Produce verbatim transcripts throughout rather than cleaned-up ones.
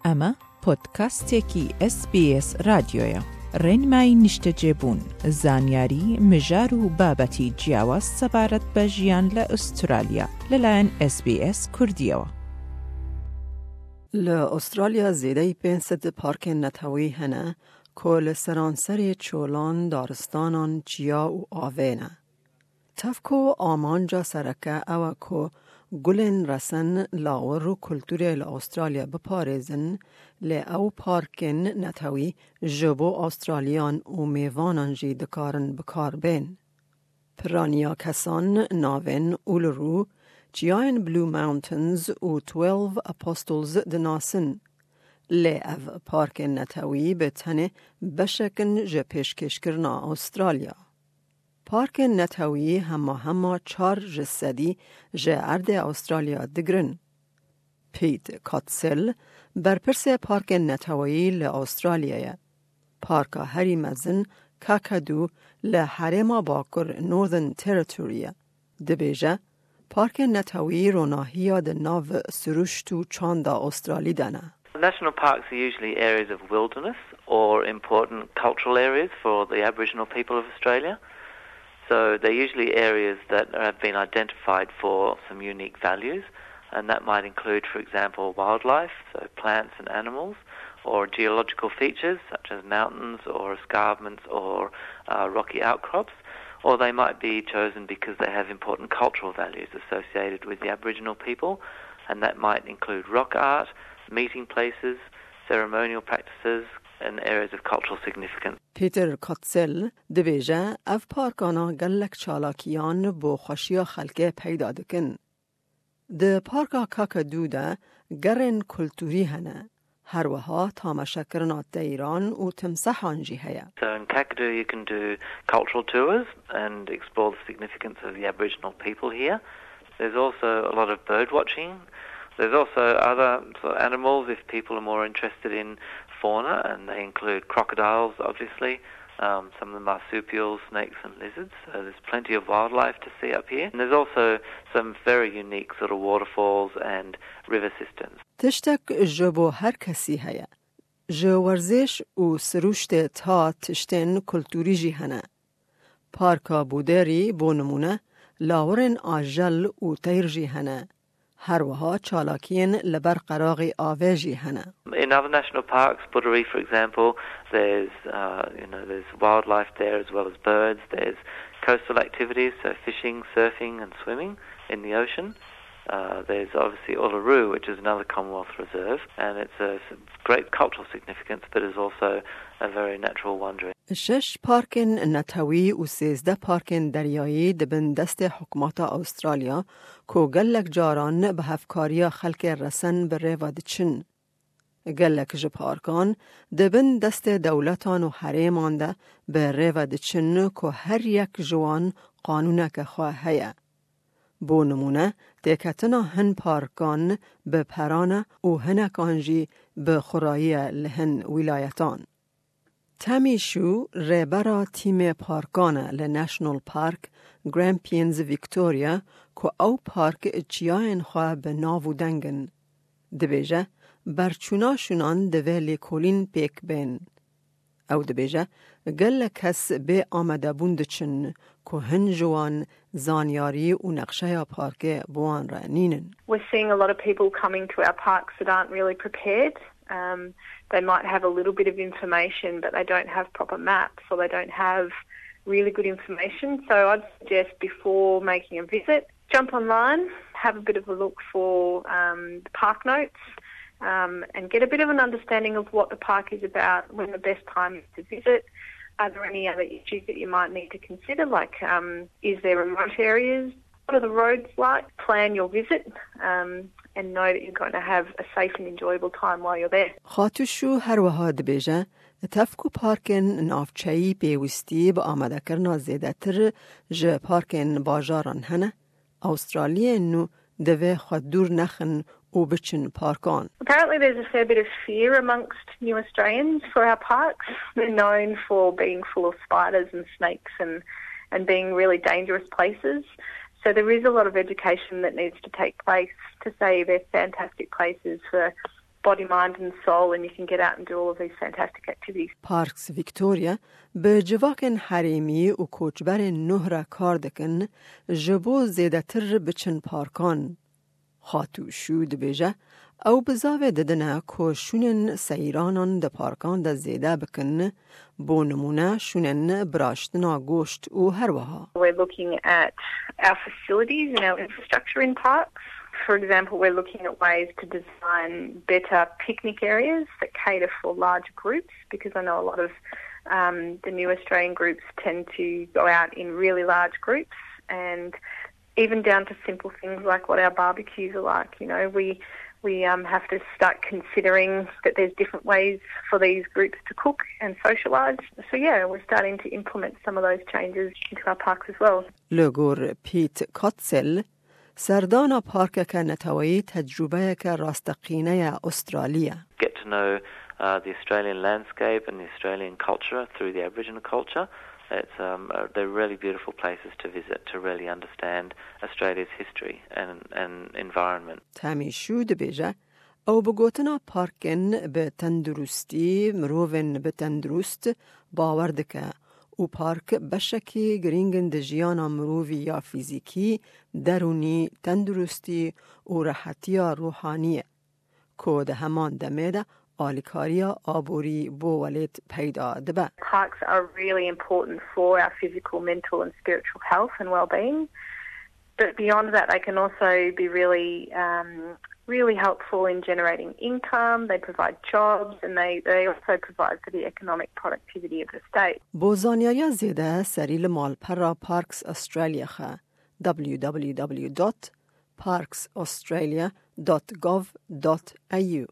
اما پودکاستێکی اس بی اس رادیۆیە. ڕێنمای نیشتەجێبوون، زانیاری، مژار و بابەتی جیاواز سەبارەت بە ژیان لە ئوسترالیا لەلایەن اس بی اس کوردیەوە. لە ئوسترالیا زێدەی پێنج پارکên netewî hene ku li seranserê çolan, daristanan, çiya û avê ne. Tev ku amanca sereke ew e ku gulên resen, lawir û kulturê li Avustralya biparêzin, lê ew parkên netewî ji bo Avustralyan û mêvanan jî dikarin bikar bên. Piraniya kesan navên Uluru, çiyayên Blue Mountains û Twelve Apostles dinasin. Lê ev parkên netewî bi tenê beşekin ji pêşkêşkirina Avustralya. Parkên netewî hema hema çar ji sedî ji erdê Avustralya digirin. Pete Kotzel, berpirsê parkên netewî li Avustralyayê. Parka herî mezin Kakadu li Herêma Bakur Northern Territory'ye. Dibêje, parkên netewî ronahiya di nav siruşt û çanda Avustralî de ne. National parks are usually areas of wilderness or important cultural areas for the Aboriginal people of Australia. So they're usually areas that have been identified for some unique values, and that might include, for example, wildlife, so plants and animals, or geological features such as mountains or escarpments or uh, rocky outcrops, or they might be chosen because they have important cultural values associated with the Aboriginal people, and that might include rock art, meeting places, ceremonial practices, and areas of cultural significance. Peter Kotzel dibêje ev parkana gelek çalakiyan bo xweşiya xelkê peyda dikin. Di parka Kakadu de gerên kulturî hene. Her wiha tamaşekirina teyran û timsehan jî heye. So in Kakadu you can do cultural tours and explore the significance of the Aboriginal people here. There's also a lot of bird watching. There's also other sort of animals if people are more interested in fauna, and they include crocodiles, obviously, um, some of the marsupials, snakes and lizards. So there's plenty of wildlife to see up here. And there's also some very unique sort of waterfalls and river systems. Tiştek ji bo her kesî heye. Ji werzêş û siruştê ta tiştên kulturî jî hene. Parka Buderî bo nimûne lawirên ajel û teyr jî hene. Her wiha çalakiyên li ber qeraxê avê jî hene. In other national parks, Buderi, for example, there's uh, you know there's wildlife there as well as birds. There's coastal activities, so fishing, surfing, and swimming in the ocean. Uh, there's obviously Uluru, which is another Commonwealth reserve, and it's a great cultural significance, but is also a very natural wonder. شش پارکên netewî û sêzde parkên deryayî dibin destê hikûmeta Avustralya ku gelek caran bi hevkariya xelkê resen bi rêve diçin. Gelek ji parkan dibin destê dewletan û herêman de bi rêve diçin ku her yek ji wan qanûneke xwe heye. Bo nimûne, têketina hin parkan bi peran e û hinekan jî bi xurayî ye li hin wîlayetan. Tammy Shu rêbera tîmê parkan e li National Park Grampians Victoria ku ew park çiyayên xwe bi nav û dengin. Dibêje, berçûna şûnan divê lêkolîn pêk bên. Ew dibêje, gelek kes bê amedebûn diçin ku hin ji wan zanyarî û neqşeya parkê bi wan re nînin. We're seeing a lot of people coming to our parks that aren't really prepared. Um, they might have a little bit of information, but they don't have proper maps or they don't have really good information. So I'd suggest before making a visit, jump online, have a bit of a look for um, the park notes, um, and get a bit of an understanding of what the park is about, when the best time is to visit. Are there any other issues that you might need to consider, like um, is there remote areas? What are the roads like? Plan your visit um, and know that you're going to have a safe and enjoyable time while you're there. خاتوشو هر وها دبیجه تفکو پارکن نافچهی پیوستی با آمده کرنا زیده تر جه پارکن باجاران هنه استرالیا نو دوه خود دور نخن او بچن پارکان. Apparently there's a fair bit of fear amongst new Australians for our parks. They're known for being full of spiders and snakes and, and being really dangerous places. So there is a lot of education that needs to take place to say they're fantastic places for body, mind and soul, and you can get out and do all of these fantastic activities. پارکس ویکتوریا به جواکن حریمی و کوچبر نه را کار دکن جبو زیده تر بچن پارکان خاتو شود بیجه او بزاوه ددنه که شونن سیرانان ده پارکان ده زیده بکن بو نمونه شونن براشتنا گوشت و هر وها. We're looking at our facilities and our infrastructure in parks. For example, we're looking at ways to design better picnic areas that cater for large groups, because I know a lot of um, the new Australian groups tend to go out in really large groups, and even down to simple things like what our barbecues are like. You know, we we um, have to start considering that there's different ways for these groups to cook and socialise. So yeah, we're starting to implement some of those changes into our parks as well. لگور پیت کاتسل سردان پارک که نتوایی تجربه که راستقینه استرالیا. Get to know uh, the Australian landscape and the Australian culture through the Aboriginal culture. It's um, uh, they're really beautiful places to visit to really understand Australia's history and and environment. تامی شود بیجه او بگوتنا پارکن به تندرستی مروون به تندرست باور دکه و پارک بشکی گرینگن ده جیانا مرووی یا فیزیکی درونی تندرستی و راحتی روحانیه که ده همان دمیده آلیکاریا آبوری بو ولید پیدا دبه. Parks are really important for our physical, mental and spiritual health and well-being. But beyond that, they can also be really um, really helpful in generating income. They provide jobs and they, they also provide for the economic productivity of the state. بوزانیایا زیده سریل مال پرا پارکس استرالیا خا دبلیو دبلیو دبلیو دات پارکس استرالیا دات گوف دات ای یو.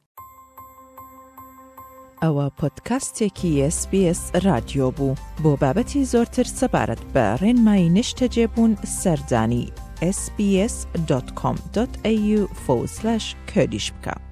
ئەوە پۆدکاستێکی اس بی اس رادیۆ بوو بۆ بابەتی زۆرتر سەبارەت بە ڕێنمایی نیشتەجێبوون سەردانی اس بی اس دات کۆم دات ای یو forward slash کوردیش بکە.